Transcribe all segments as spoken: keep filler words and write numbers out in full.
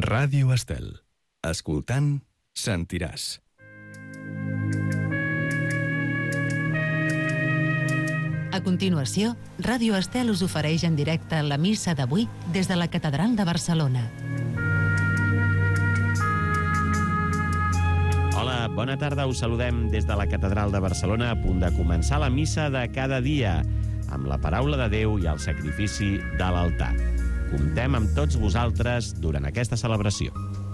Ràdio Estel. Escoltant, sentiràs. A continuació, Ràdio Estel us ofereix en directe la missa d'avui des de la Catedral de Barcelona. Hola, bona tarda. Us saludem des de la Catedral de Barcelona, a punt de començar la missa de cada dia, amb la paraula de Déu i el sacrifici de l'altar. Comptem amb tots vosaltres durant aquesta celebració.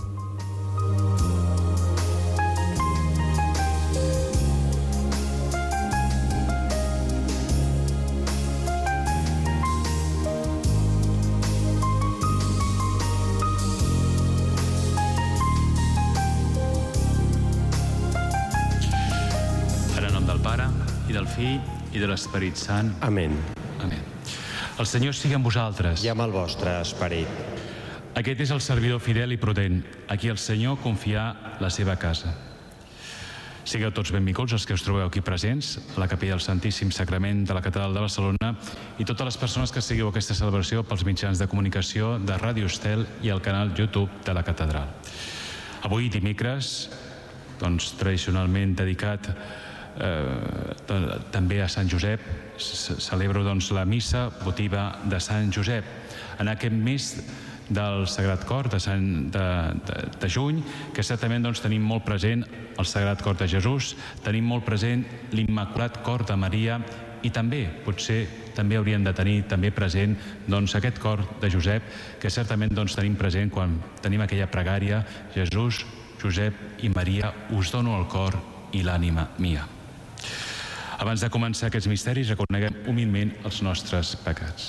Fill i de l'Esperit Sant. Amén. Amén. El Senyor sigui amb vosaltres. I amb el vostre esperit. Aquest és el servidor fidel i prudent, a qui el Senyor confià la seva casa. Sigueu tots benvinguts els que us trobeu aquí presents, a la capella del Santíssim Sagrament de la Catedral de Barcelona, i totes les persones que seguiu aquesta celebració pels mitjans de comunicació de Ràdio Estel i el canal YouTube de la Catedral. Avui, dimecres, doncs, tradicionalment dedicat Eh, també a Sant Josep, celebro doncs la missa votiva de Sant Josep. En aquest mes del Sagrat Cor de, Sant, de, de, de juny, que certament doncs, tenim molt present el Sagrat Cor de Jesús, tenim molt present l'Immaculat Cor de Maria, i també, potser, també hauríem de tenir també present doncs, aquest cor de Josep, que certament doncs, tenim present quan tenim aquella pregària: Jesús, Josep i Maria, us dono el cor i l'ànima mia. Abans de començar aquests misteris, reconeguem humilment els nostres pecats.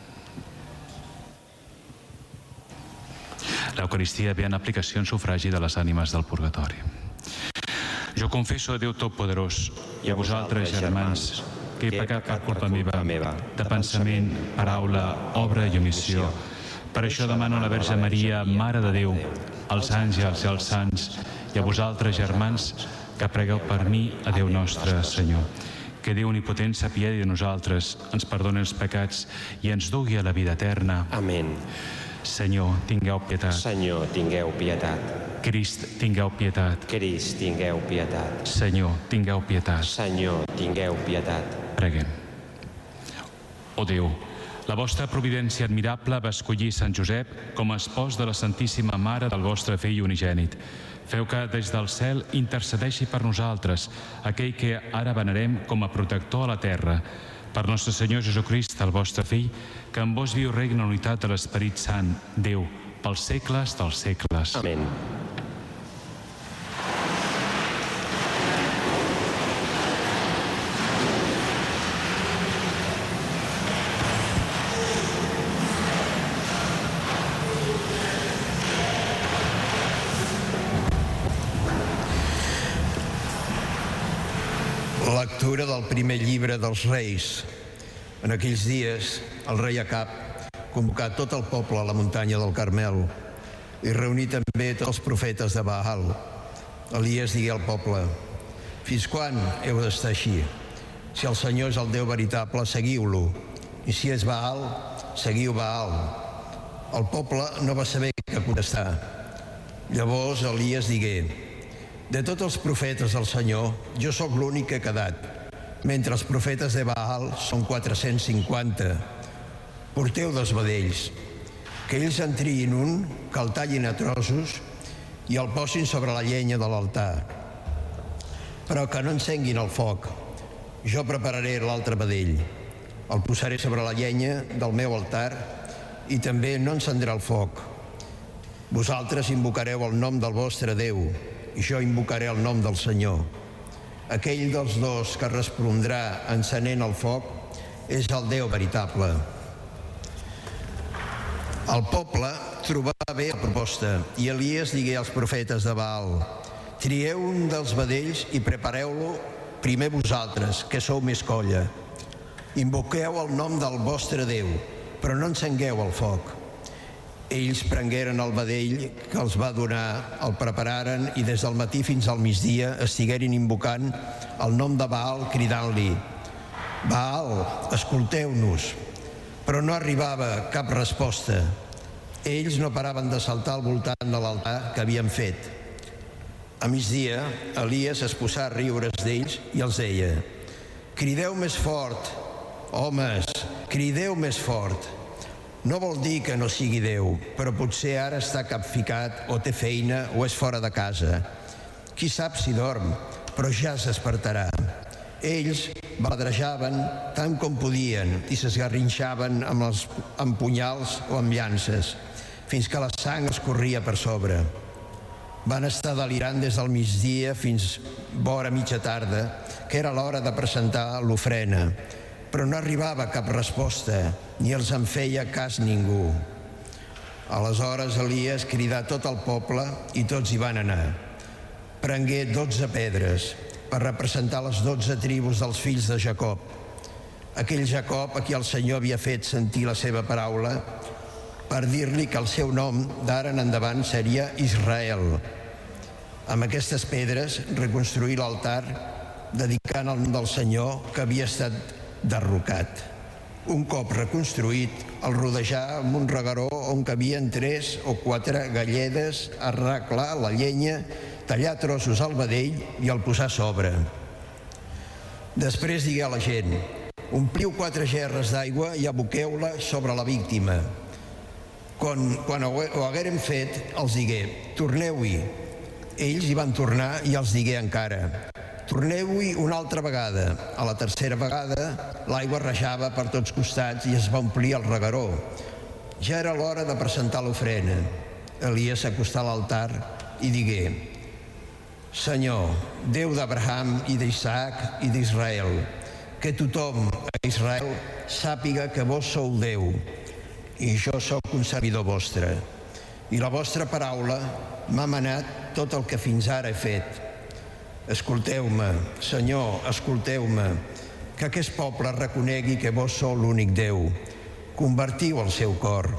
L'Eucaristia ve en aplicació en sufragi de les ànimes del purgatori. Jo confesso a Déu Totpoderós i a vosaltres, germans, que he pecat per culpa meva, de pensament, paraula, obra i omissió. Per això demano a la Verge Maria, Mare de Déu, als àngels i als sants, i a vosaltres, germans, que pregueu per mi a Déu nostre Senyor. Que Déu omnipotent s'apiedi de nosaltres, ens perdoni els pecats i ens dugui a la vida eterna. Amén. Senyor, tingueu pietat. Senyor, tingueu pietat. Crist, tingueu pietat. Crist, tingueu pietat. Senyor, tingueu pietat. Senyor, tingueu pietat. Preguem. O Déu, la vostra providència admirable va escollir Sant Josep com a espòs de la Santíssima Mare del vostre Fill unigènit. Feu que des del cel intercedeixi per nosaltres, aquell que ara venerem com a protector a la terra, per nostre Senyor Jesucrist, el vostre Fill, que en vos viu regna en unitat de l'Esperit Sant, Déu, pels segles dels segles. Amén. Lectura del primer llibre dels Reis. En aquells dies, el rei Acab convocà tot el poble a la muntanya del Carmel i reuní també tots els profetes de Baal. Elies digué al poble: fins quan heu d'estar així? Si el Senyor és el Déu veritable, seguiu-lo, i si és Baal, seguiu Baal. El poble no va saber què contestar. Llavors Elies digué: de tots els profetes del Senyor, jo sóc l'únic que he quedat, mentre els profetes de Baal són quatre-cents cinquanta. Porteu dos vedells, que ells en triïn un, que el tallin a trossos i el posin sobre la llenya de l'altar. Però que no encenguin el foc. Jo prepararé l'altre vedell. El posaré sobre la llenya del meu altar i també no encendrà el foc. Vosaltres invocareu el nom del vostre Déu, i jo invocaré el nom del Senyor. Aquell dels dos que respondrà encenent el foc és el Déu veritable. El poble trobà bé la proposta i Elies digué als profetes de Baal: trieu un dels vedells i prepareu-lo primer vosaltres, que sou més colla. Invoqueu el nom del vostre Déu, però no encengueu el foc. Ells prengueren el vedell que els va donar, el prepararen i des del matí fins al migdia estigueren invocant el nom de Baal, cridant-li: Baal, escolteu-nos. Però no arribava cap resposta. Ells no paraven de saltar al voltant de l'altar que havien fet. A migdia, Elies es posà a riure's d'ells i els deia: «Crideu més fort, homes, crideu més fort». No vol dir que no sigui Déu, però potser ara està capficat o té feina o és fora de casa. Qui sap si dorm, però ja es despertarà. Ells baladrejaven tant com podien i s'esgarrinxaven amb, els, amb punyals o amb llances, fins que la sang escorria per sobre. Van estar delirant des del migdia fins vora mitja tarda, que era l'hora de presentar l'ofrena, però no arribava cap resposta, ni els en feia cas ningú. Aleshores Elies cridà tot el poble i tots hi van anar. Prengué dotze pedres per representar les dotze tribus dels fills de Jacob. Aquell Jacob a qui el Senyor havia fet sentir la seva paraula per dir-li que el seu nom d'ara en endavant seria Israel. Amb aquestes pedres reconstruí l'altar dedicant al nom del Senyor que havia estat derrocat. Un cop reconstruït, el rodejà amb un regueró on cabien tres o quatre galledes, arreglar la llenya, tallar trossos al vedell i el posar a sobre. Després digué a la gent: «Ompliu quatre gerres d'aigua i aboqueu-la sobre la víctima». Quan, quan ho hagueren fet, els digué: «Torneu-hi». Ells hi van tornar i els digué encara: «Torneu-hi una altra vegada». A la tercera vegada l'aigua rajava per tots costats i es va omplir el regueró. Ja era l'hora de presentar l'ofrena. Elies s'acostà a l'altar i digué: «Senyor, Déu d'Abraham i d'Isaac i d'Israel, que tothom a Israel sàpiga que vos sou Déu i jo sóc un servidor vostre. I la vostra paraula m'ha manat tot el que fins ara he fet. Escolteu-me, Senyor, escolteu-me, que aquest poble reconegui que vos sou l'únic Déu. Convertiu el seu cor».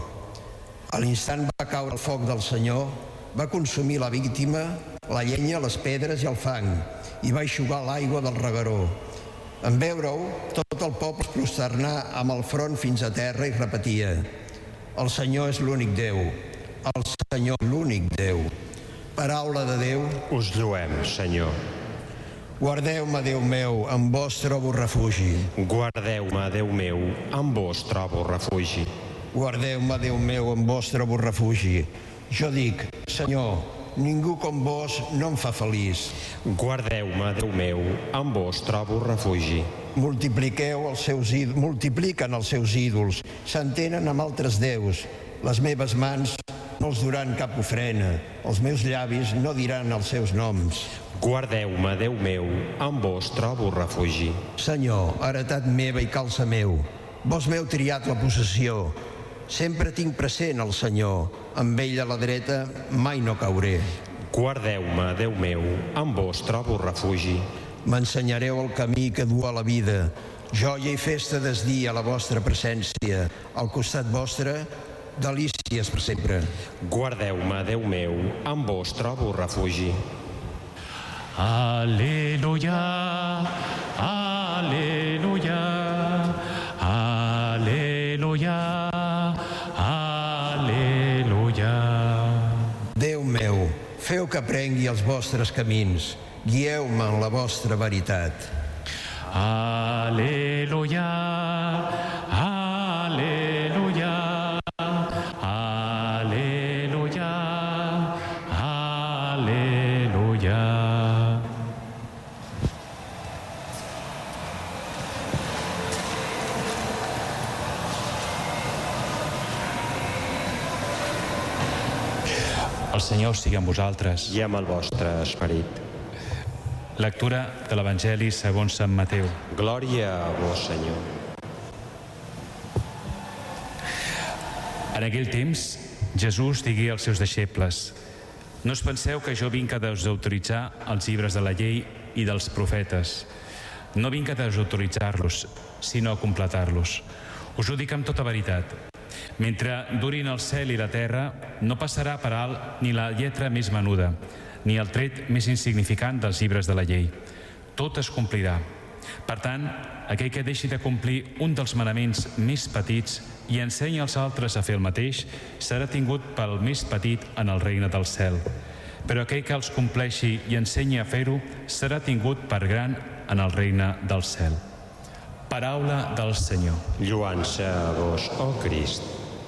A l'instant va caure el foc del Senyor, va consumir la víctima, la llenya, les pedres i el fang, i va eixugar l'aigua del regueró. En veure-ho, tot el poble es prosternà amb el front fins a terra i repetia: «El Senyor és l'únic Déu, el Senyor l'únic Déu». Paraula de Déu. Us lloem, Senyor. Guardeu-me, Déu meu, en vos trobo refugi. Guardeu-me, Déu meu, en vos trobo refugi. Guardeu-me, Déu meu, en vos trobo refugi. Jo dic: Senyor, ningú com vos no em fa feliç. Guardeu-me, Déu meu, en vos trobo refugi. Multipliqueu els seus ídols, multipliquen els seus ídols, s'entenen amb altres déus. Les meves mans no els duran cap ofrena, els meus llavis no diran els seus noms. Guardeu-me, Déu meu, en vos trobo refugi. Senyor, heretat meva i calça meu, vos m'heu triat la possessió. Sempre tinc present el Senyor, amb ell a la dreta mai no cauré. Guardeu-me, Déu meu, en vos trobo refugi. M'ensenyareu el camí que du a la vida. Joia i festa desdia a la vostra presència. Al costat vostre, delícies per sempre. Guardeu-me, Déu meu, en vos trobo refugi. Aleluia, aleluia, aleluia, aleluia. Déu meu, feu que aprengui els vostres camins, guieu-me en la vostra veritat. Aleluia, aleluia, aleluia, aleluia. El Senyor sigui amb vosaltres. I amb el vostre esperit. Lectura de l'Evangeli segons Sant Mateu. Glòria a vos, Senyor. En aquell temps, Jesús digué als seus deixebles: «No us penseu que jo vinc a desautoritzar els llibres de la llei i dels profetes. No vinc a desautoritzar-los, sinó a completar-los. Us ho dic amb tota veritat. Mentre durin el cel i la terra, no passarà per alt ni la lletra més menuda, ni el tret més insignificant dels llibres de la llei. Tot es complirà. Per tant, aquell que deixi de complir un dels manaments més petits i ensenya als altres a fer el mateix, serà tingut pel més petit en el regne del cel. Però aquell que els compleixi i ensenyi a fer-ho serà tingut per gran en el regne del cel. Paraula del Senyor. Lloança a vos, ó Crist.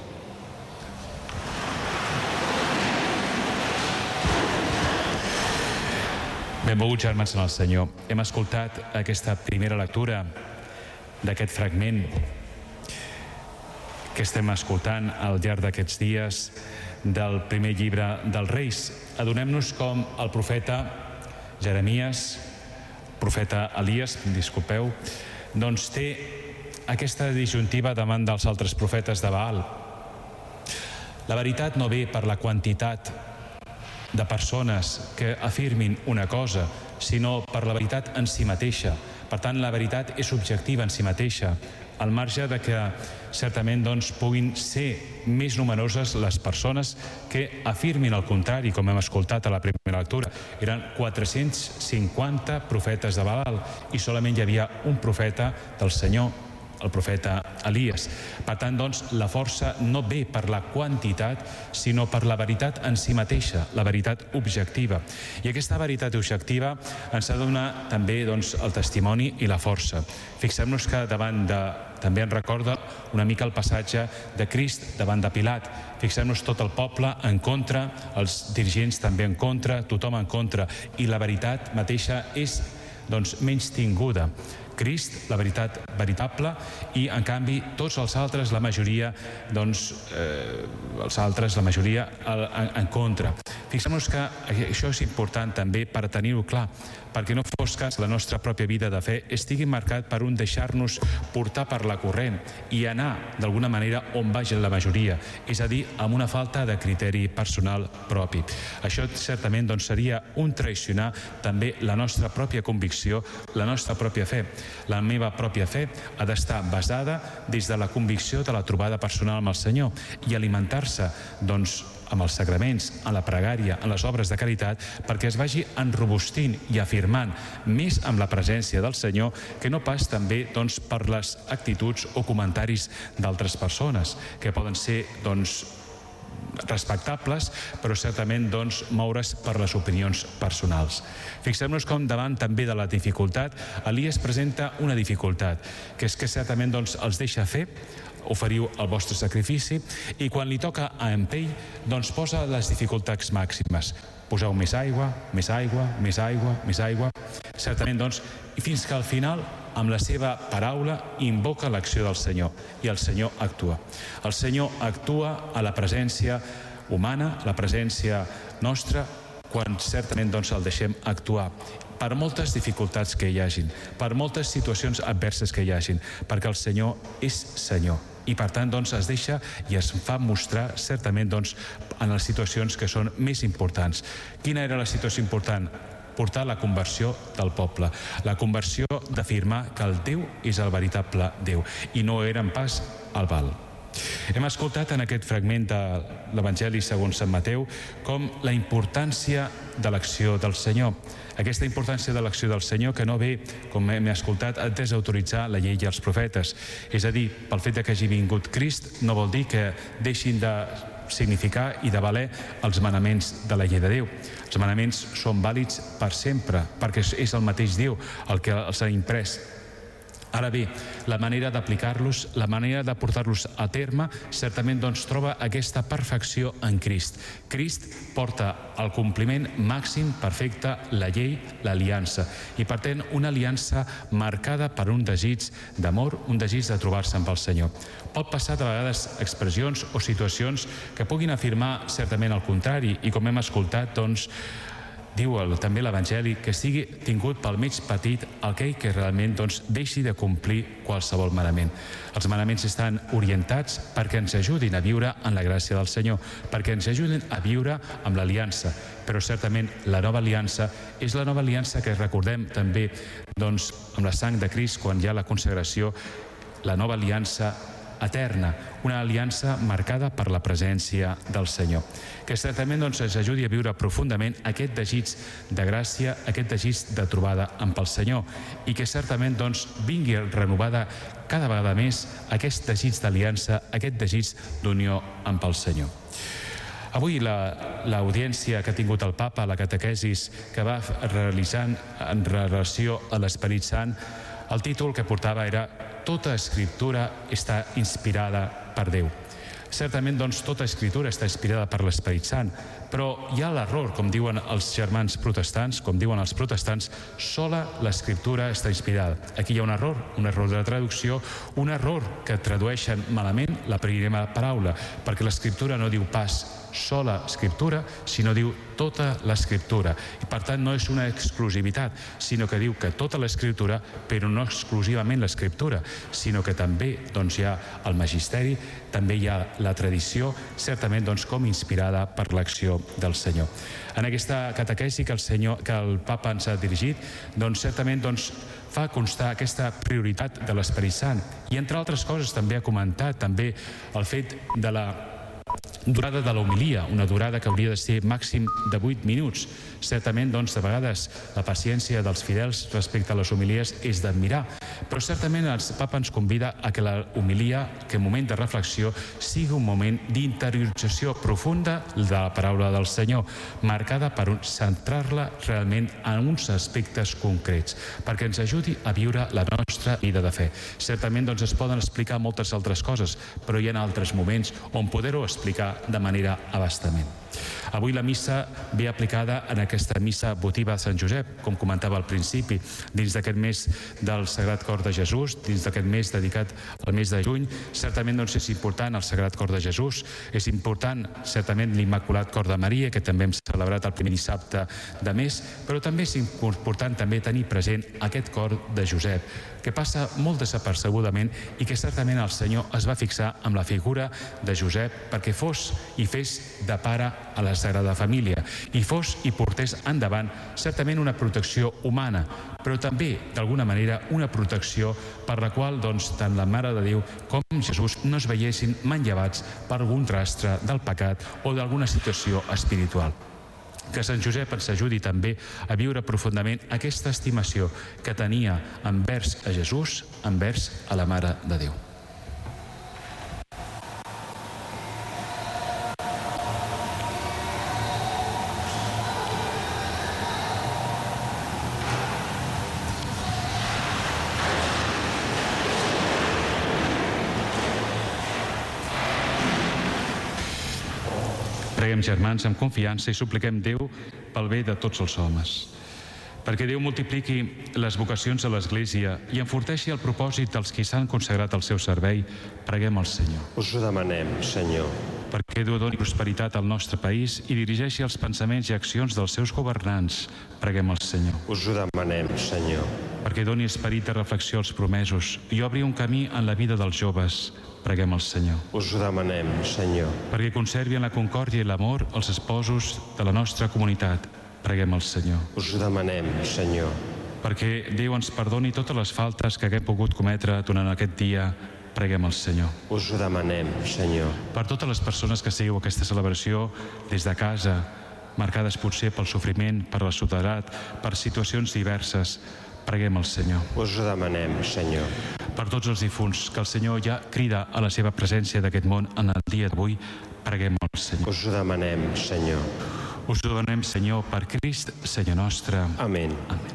Benvolguts germans en el Senyor. Hem escoltat aquesta primera lectura d'aquest fragment que estem escoltant al llarg d'aquests dies del primer llibre dels Reis. Adonem-nos com el profeta Jeremies, profeta Elies, disculpeu, doncs té aquesta disjuntiva davant dels altres profetes de Baal. La veritat no ve per la quantitat de persones que afirmin una cosa, sinó per la veritat en si mateixa. Per tant, la veritat és objectiva en si mateixa, al marge de que certament doncs, puguin ser més numeroses les persones que afirmin el contrari, com hem escoltat a la primera lectura. Eren quatre-cents cinquanta profetes de Baal i solament hi havia un profeta del Senyor, el profeta Elies. Per tant, doncs, la força no ve per la quantitat, sinó per la veritat en si mateixa, la veritat objectiva. I aquesta veritat objectiva ens ha de donar també doncs, el testimoni i la força. Fixem-nos que davant de... també ens recorda una mica el passatge de Crist davant de Pilat. Fixem-nos tot el poble en contra, els dirigents també en contra, tothom en contra, i la veritat mateixa és doncs, menys tinguda. Crist, la veritat veritable, i en canvi tots els altres, la majoria, doncs, eh, els altres, la majoria en, en contra. Fixem-nos que això és important també per tenir-ho clar, perquè no fos cas la nostra pròpia vida de fe estigui marcat per un deixar-nos portar per la corrent i anar d'alguna manera on vagi la majoria, és a dir, amb una falta de criteri personal propi. Això certament doncs, seria un traicionar també la nostra pròpia convicció, la nostra pròpia fe. La meva pròpia fe ha d'estar basada des de la convicció de la trobada personal amb el Senyor i alimentar-se, doncs, amb els sacraments, en la pregària, en les obres de caritat, perquè es vagi enrobustint i afirmant més amb la presència del Senyor que no pas també doncs, per les actituds o comentaris d'altres persones, que poden ser doncs, respectables, però certament doncs, moure's per les opinions personals. Fixem-nos com davant també de la dificultat, Elies presenta una dificultat, que és que certament doncs, els deixa fer, oferiu el vostre sacrifici, i quan li toca a en ell, doncs posa les dificultats màximes. Poseu més aigua, més aigua, més aigua, més aigua. Certament, doncs, i fins que al final, amb la seva paraula, invoca l'acció del Senyor, i el Senyor actua. El Senyor actua a la presència humana, a la presència nostra, quan certament doncs, el deixem actuar. Per moltes dificultats que hi hagin, per moltes situacions adverses que hi hagin, perquè el Senyor és Senyor. I per tant doncs, es deixa i es fa mostrar certament doncs, en les situacions que són més importants. Quina era la situació important? Portar la conversió del poble, la conversió d'afirmar que el Déu és el veritable Déu i no eren pas el Baal. Hem escoltat en aquest fragment de l'Evangeli segons Sant Mateu com la importància de l'acció del Senyor. Aquesta importància de l'acció del Senyor que no ve, com hem escoltat, a desautoritzar la llei i els profetes. És a dir, pel fet que hagi vingut Crist no vol dir que deixin de significar i de valer els manaments de la llei de Déu. Els manaments són vàlids per sempre, perquè és el mateix Déu el que els ha imprès. Ara bé, la manera d'aplicar-los, la manera de portar-los a terme, certament doncs troba aquesta perfecció en Crist. Crist porta al compliment màxim perfecte la llei, l'aliança, i per tant una aliança marcada per un desig d'amor, un desig de trobar-se amb el Senyor. Pot passar de vegades expressions o situacions que puguin afirmar certament el contrari, i com hem escoltat, doncs, diu també l'Evangeli que sigui tingut pel mig petit aquell que realment doncs, deixi de complir qualsevol manament. Els manaments estan orientats perquè ens ajudin a viure en la gràcia del Senyor, perquè ens ajudin a viure amb l'aliança. Però certament la nova aliança és la nova aliança que recordem també doncs, amb la sang de Crist quan hi ha la consagració, la nova aliança eterna, una aliança marcada per la presència del Senyor. Que certament doncs, ens ajudi a viure profundament aquest desig de gràcia, aquest desig de trobada amb el Senyor, i que certament doncs, vingui renovada cada vegada més aquest desig d'aliança, aquest desig d'unió amb el Senyor. Avui l'audiència que ha tingut el Papa, la catequesis que va realitzant en relació a l'Esperit Sant, el títol que portava era «Tota escriptura està inspirada per Déu». Certament, doncs, tota escritura està inspirada per l'Esperit Sant, però hi ha l'error, com diuen els germans protestants, com diuen els protestants, sola l'escriptura està inspirada. Aquí hi ha un error, un error de traducció, un error que tradueixen malament la primera paraula, perquè l'escriptura no diu pas sola escriptura, sinó diu tota l'escriptura. I per tant no és una exclusivitat, sinó que diu que tota l'escriptura, però no exclusivament l'escriptura, sinó que també doncs, hi ha el magisteri, també hi ha la tradició, certament doncs, com inspirada per l'acció del Senyor. En aquesta catequesi que el, Senyor, que el Papa ens ha dirigit, doncs, certament doncs, fa constar aquesta prioritat de l'Esperit Sant. I entre altres coses també ha comentat també el fet de la durada de l'homilia, una durada que hauria de ser màxim de vuit minuts. Certament, doncs, de vegades la paciència dels fidels respecte a les homilies és d'admirar, però certament el Papa ens convida a que la homilia, que el moment de reflexió, sigui un moment d'interiorització profunda de la paraula del Senyor, marcada per centrar-la realment en uns aspectes concrets, perquè ens ajudi a viure la nostra vida de fe. Certament, doncs, es poden explicar moltes altres coses, però hi ha altres moments on poder-ho explicar de manera abastament. Avui la missa ve aplicada en aquesta missa votiva de Sant Josep, com comentava al principi, dins d'aquest mes del Sagrat Cor de Jesús, dins d'aquest mes dedicat al mes de juny. Certament doncs, és important el Sagrat Cor de Jesús, és important certament l'Immaculat Cor de Maria, que també hem celebrat el primer dissabte de mes, però també és important també tenir present aquest cor de Josep, que passa molt desapercebudament i que certament el Senyor es va fixar amb la figura de Josep perquè fos i fes de pare a la Sagrada Família i fos i portés endavant certament una protecció humana, però també d'alguna manera una protecció per la qual doncs, tant la Mare de Déu com Jesús no es veiessin manllevats per algun rastre del pecat o d'alguna situació espiritual. Que Sant Josep ens ajudi també a viure profundament aquesta estimació que tenia envers a Jesús, envers a la Mare de Déu. Preguem, germans, amb confiança i supliquem Déu pel bé de tots els homes. Perquè Déu multipliqui les vocacions a l'Església i enforteixi el propòsit dels qui s'han consagrat al seu servei, preguem al Senyor. Us ho demanem, Senyor. Perquè Déu doni prosperitat al nostre país i dirigeixi els pensaments i accions dels seus governants, preguem al Senyor. Us ho demanem, Senyor. Perquè doni esperit de reflexió als promesos i obri un camí en la vida dels joves, preguem al Senyor. Us ho demanem, Senyor. Perquè conservi en la concòrdia i l'amor els esposos de la nostra comunitat, preguem al Senyor. Us ho demanem, Senyor. Perquè Déu ens perdoni totes les faltes que haguem pogut cometre durant aquest dia, preguem al Senyor. Us ho demanem, Senyor. Per totes les persones que seguiu aquesta celebració des de casa, marcades potser pel sofriment, per la soledat, per situacions diverses, preguem al Senyor. Us ho demanem, Senyor. Per tots els difunts, que el Senyor ja crida a la seva presència d'aquest món en el dia d'avui, preguem al Senyor. Us ho demanem, Senyor. Us ho demanem, Senyor, per Crist, Senyor nostre. Amén. Amén.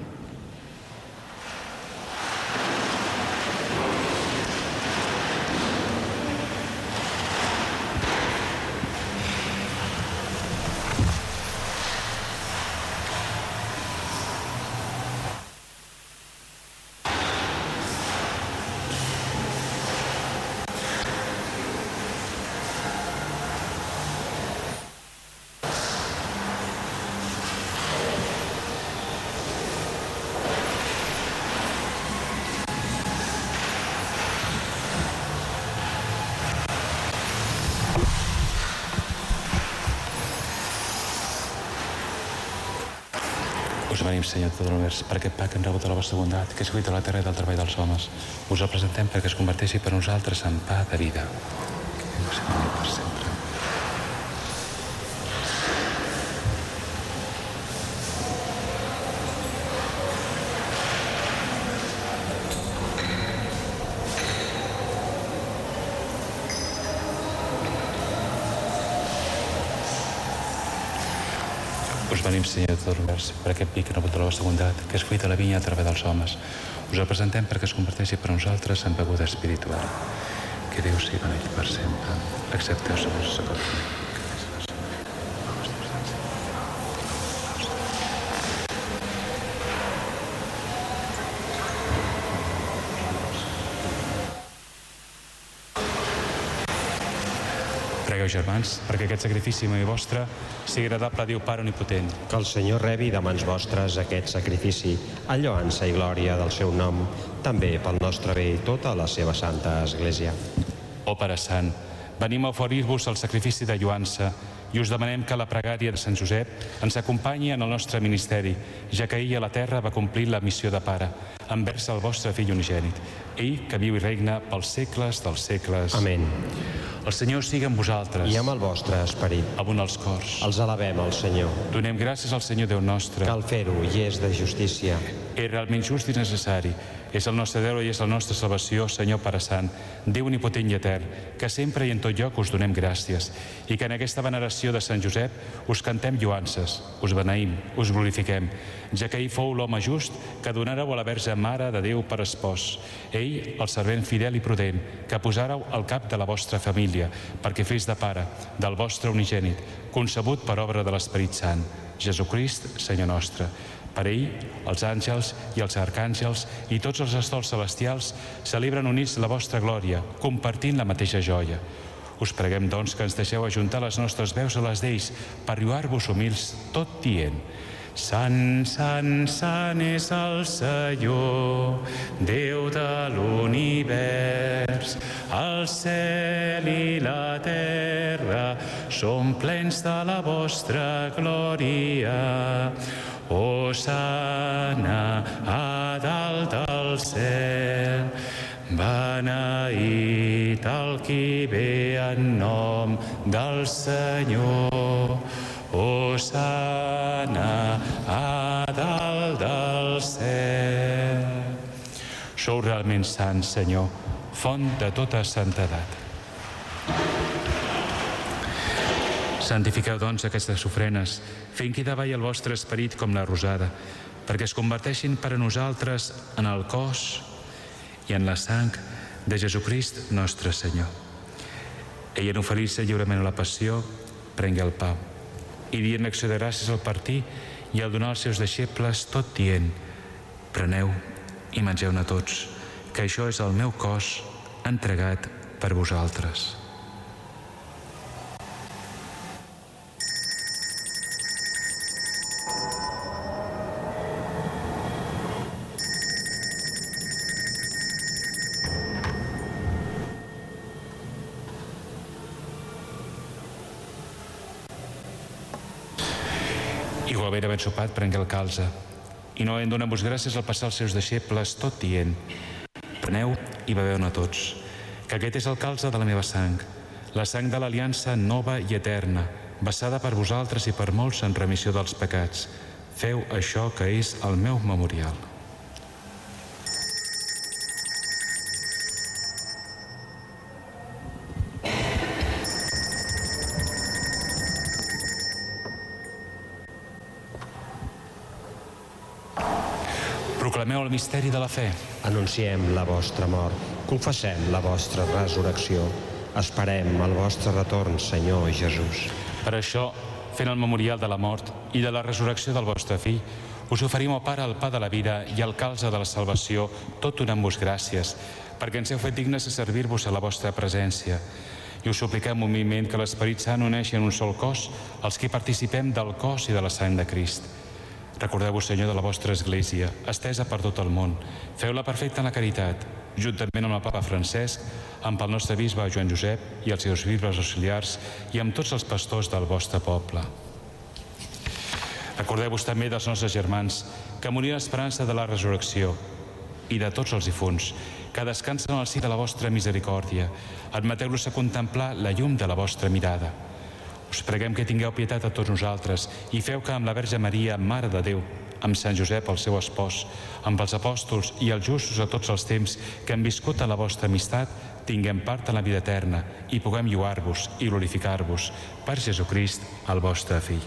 Us venim, Senyor, tot l'univers, per aquest pa que hem rebut de la vostra bondat, que és fruit de la terra i del treball dels homes. Us el presentem perquè es converteixi per nosaltres en pa de vida. Que Déu sigui beneit per sempre. Us venim, Senyor, de tot l'univers, per aquest vi que hem rebut de la vostra bondat, que és fruit de la vinya i el treball dels homes. Us el presentem perquè es converteixi per nosaltres en beguda espiritual. Que Déu sigui beneit per sempre. Accepteu el vostre sacrament. Pregueu, germans, perquè aquest sacrifici meu i vostre sigui agradable a Déu Pare Omnipotent. Que el Senyor rebi de mans vostres aquest sacrifici, en lloança i glòria del seu nom, també pel nostre bé i tota la seva santa Església. Ó Pare Sant, venim a oferir-vos el sacrifici de lloança i us demanem que la pregària de Sant Josep ens acompanyi en el nostre ministeri, ja que ell a la terra va complir la missió de pare, envers el vostre fill unigènit. Ell que viu i regna pels segles dels segles. Amén. El Senyor sigui amb vosaltres. I amb el vostre esperit. Abon els cors. Els alabem al Senyor. Donem gràcies al Senyor Déu nostre. Cal fer-ho i és de justícia. És realment just i necessari. És el nostre deure i és la nostra salvació, Senyor Pare Sant, Déu omnipotent i etern, que sempre i en tot lloc us donem gràcies i que en aquesta veneració de Sant Josep us cantem lloances, us beneïm, us glorifiquem, ja que ell fou l'home just que donareu a la Verge Mare de Déu per espòs. Ell, el servent fidel i prudent, que posàreu al cap de la vostra família, perquè fes de pare del vostre unigènit, concebut per obra de l'Esperit Sant, Jesucrist, Senyor nostre. Per ell, els àngels i els arcàngels i tots els estols celestials celebren units la vostra glòria, compartint la mateixa joia. Us preguem, doncs, que ens deixeu ajuntar les nostres veus a les d'ells per lloar-vos humils, tot dient: Sant, sant, sant és el Senyor, Déu de l'univers. El cel i la terra són plens de la vostra glòria. Hosana a dalt del cel, beneït el qui ve en nom del Senyor. Hosana a dalt del cel. Sou realment sants, Senyor, font de tota santedat. Santifiqueu, doncs, aquestes ofrenes, fent que davalli el vostre esperit com la rosada, perquè es converteixin per a nosaltres en el cos i en la sang de Jesucrist, nostre Senyor. Ell, en oferir-se lliurement a la passió, prengui el pa, i dient l'acció de gràcies al partir i al donar als seus deixebles, tot dient: preneu i mengeu-ne tots, que això és el meu cos entregat per vosaltres. Igualment, havent sopat, prengué el calze, i no en donant-vos gràcies al passar als seus deixebles, tot dient: preneu i beveu-ne tots, que aquest és el calze de la meva sang, la sang de l'aliança nova i eterna, vessada per vosaltres i per molts en remissió dels pecats. Feu això que és el meu memorial. Proclameu el misteri de la fe. Anunciem la vostra mort, confessem la vostra resurrecció. Esperem el vostre retorn, Senyor Jesús. Per això, fent el memorial de la mort i de la resurrecció del vostre fill, us oferim, ó Pare, el pa de la vida i el calze de la salvació, tot donant-vos gràcies, perquè ens heu fet dignes de servir-vos a la vostra presència. I us supliquem humilment que l'Esperit Sant uneixi en un sol cos els que participem del cos i de la sang de Crist. Recordeu-vos, Senyor, de la vostra Església, estesa per tot el món. Feu-la perfecta en la caritat, juntament amb el Papa Francesc, amb el nostre bisbe Joan Josep i els seus bisbes auxiliars i amb tots els pastors del vostre poble. Recordeu-vos també dels nostres germans que morien a l'esperança de la resurrecció i de tots els difunts que descansen al si de la vostra misericòrdia. Admeteu-los a contemplar la llum de la vostra mirada. Us preguem que tingueu pietat a tots nosaltres i feu que amb la Verge Maria, Mare de Déu, amb Sant Josep, el seu espòs, amb els apòstols i els justos a tots els temps que han viscut en la vostra amistat, tinguem part en la vida eterna i puguem lluar-vos i glorificar-vos per Jesucrist, el vostre Fill.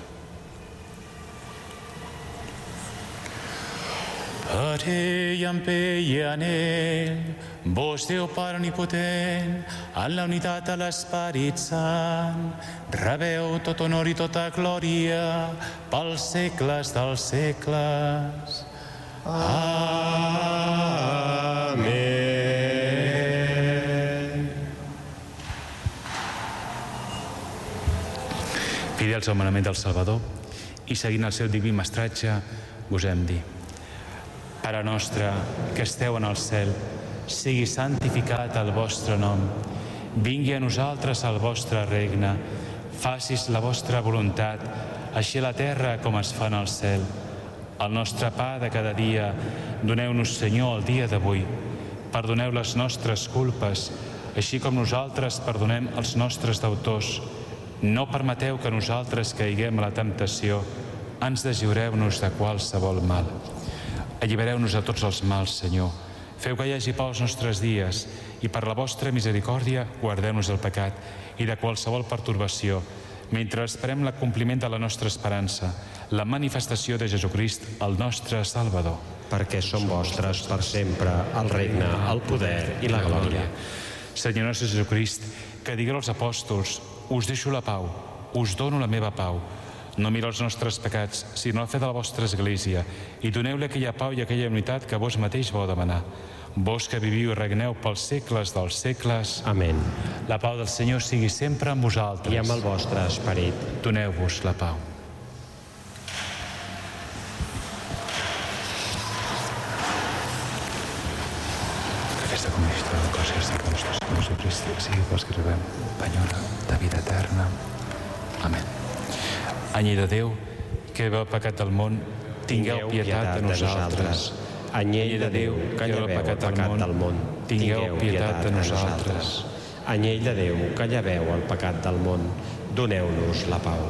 Pare i en Pere i en ell, vos Déu Pare omnipotent, en la unitat de l'Esperit Sant, rebeu tot honor i tota glòria pels segles dels segles. Amén. Fidels al manament del Salvador i seguint el seu diví mestratge, us hem dit: Pare nostre, que esteu en el cel, sigui santificat el vostre nom. Vingui a nosaltres el vostre regne. Facis la vostra voluntat, així a la terra com es fa en el cel. El nostre pa de cada dia, doneu-nos, Senyor, el dia d'avui. Perdoneu les nostres culpes, així com nosaltres perdonem els nostres deutors. No permeteu que nosaltres caiguem a la temptació. Ens deslliureu-nos de qualsevol mal. Allibereu-nos de tots els mals, Senyor. Feu que hi hagi pau als nostres dies i per la vostra misericòrdia guardeu-nos del pecat i de qualsevol pertorbació, mentre esperem l'acompliment de la nostra esperança, la manifestació de Jesucrist, el nostre Salvador. Perquè són vostres per sempre el regne, el poder i la glòria. Senyor nostre Jesucrist, que digueu als apòstols: us deixo la pau, us dono la meva pau. No mireu els nostres pecats, sinó la fe de la vostra Església, i doneu-li aquella pau i aquella unitat que vos mateix vau demanar. Vos que viviu i regneu pels segles dels segles. Amén. La pau del Senyor sigui sempre amb vosaltres. I amb el vostre esperit. Doneu-vos la pau. Aquesta comunitat de coses de vostres, com Jesucrist, sigui pels que rebem penyora de vida eterna. Amén. Anyell de Déu, que lleveu el pecat del món, tingueu pietat de nosaltres. Anyell de Déu, que lleveu el pecat del món, tingueu pietat de nosaltres. Anyell de Déu, que lleveu el pecat del món, doneu-nos la pau.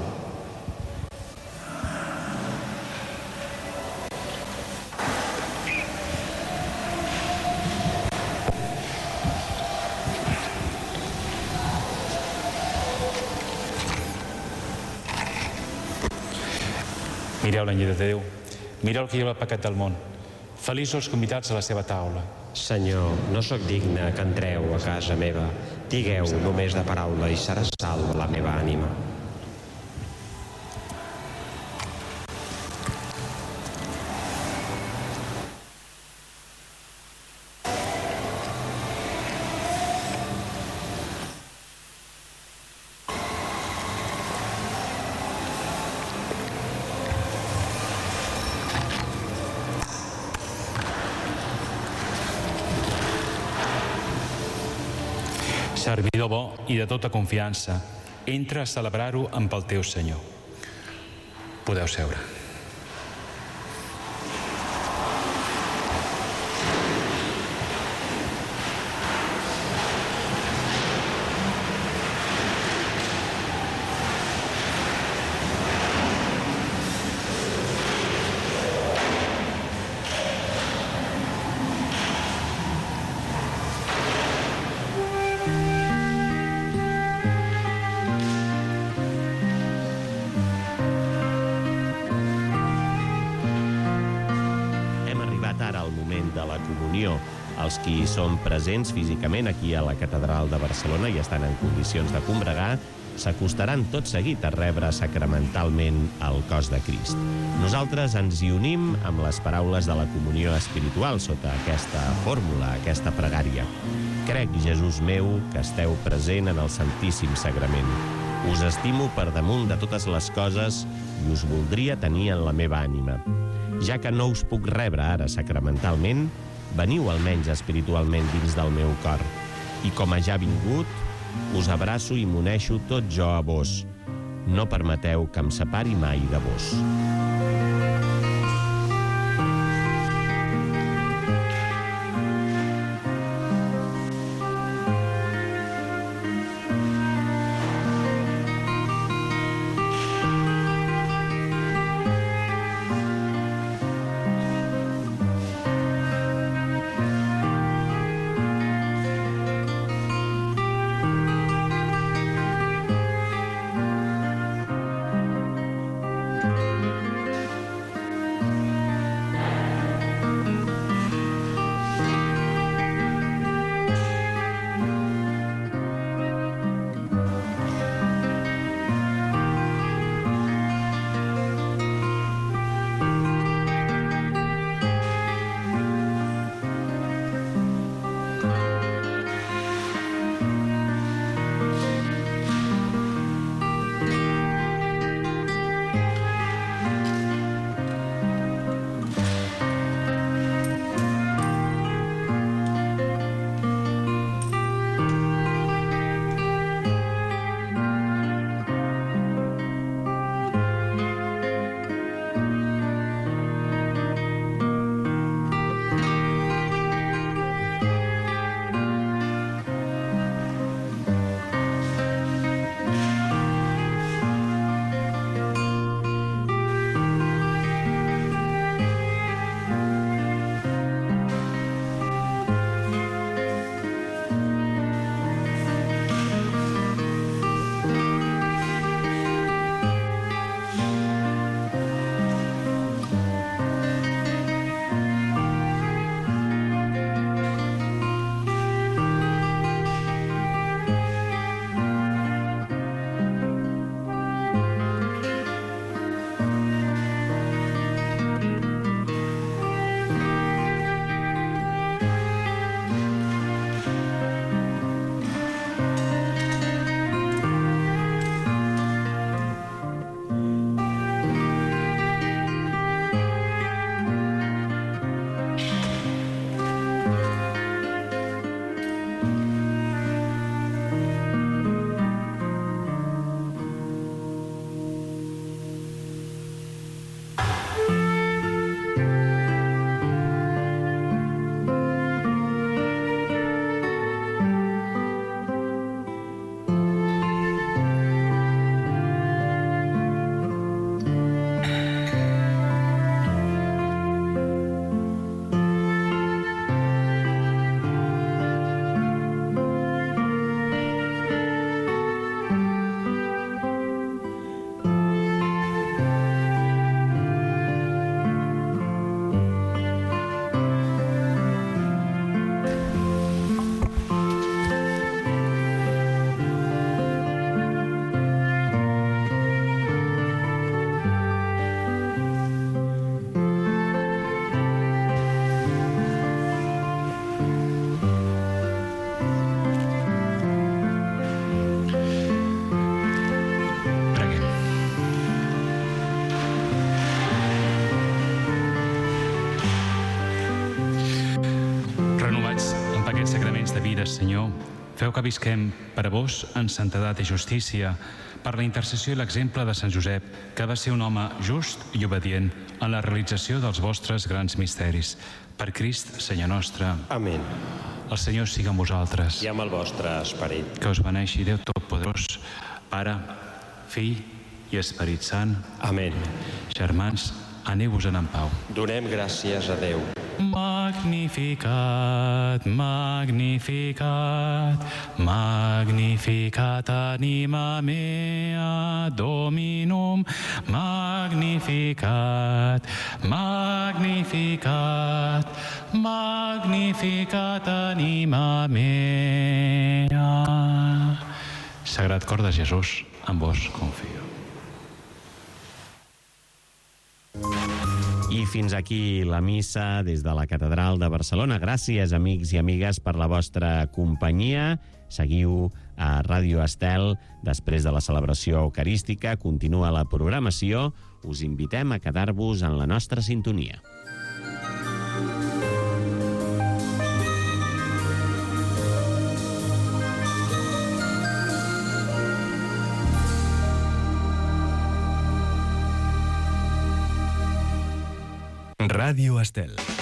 Mireu l'anyell de Déu, mireu el que lleva el pecat del món. Feliços els convidats a la seva taula. Senyor, no sóc digne que entreu a casa meva. Digueu només de paraula i serà salva la meva ànima. Servidor bo i de tota confiança, entra a celebrar-ho amb el teu Senyor. Podeu seure. Els qui són presents físicament aquí a la Catedral de Barcelona i estan en condicions de combregar s'acostaran tot seguit a rebre sacramentalment el cos de Crist. Nosaltres ens hi unim amb les paraules de la comunió espiritual sota aquesta fórmula, aquesta pregària. Crec, Jesús meu, que esteu present en el Santíssim Sagrament. Us estimo per damunt de totes les coses i us voldria tenir en la meva ànima. Ja que no us puc rebre ara sacramentalment, veniu almenys espiritualment dins del meu cor. I com a ja vingut, us abraço i m'uneixo tot jo a vos. no permeteu que em separi mai de vos. Senyor, feu que visquem per a vos en santedat i justícia, per la intercessió i l'exemple de Sant Josep, que va ser un home just i obedient en la realització dels vostres grans misteris. Per Crist, Senyor nostre. Amén. El Senyor siga amb vosaltres. I amb el vostre esperit. Que us beneixi Déu Totpoderós, Pare, Fill i Esperit Sant. Amén. Germans, aneu-vos-en en pau. Donem gràcies a Déu. Magnificat, magnificat, magnificat anima mea Dominum, magnificat, magnificat, magnificat anima mea. Sagrat cor de Jesús, en vos confio. I fins aquí la missa des de la Catedral de Barcelona. Gràcies, amics i amigues, per la vostra companyia. Seguiu a Ràdio Estel. Després de la celebració eucarística, continua la programació. Us invitem a quedar-vos en la nostra sintonia. Ràdio Estel.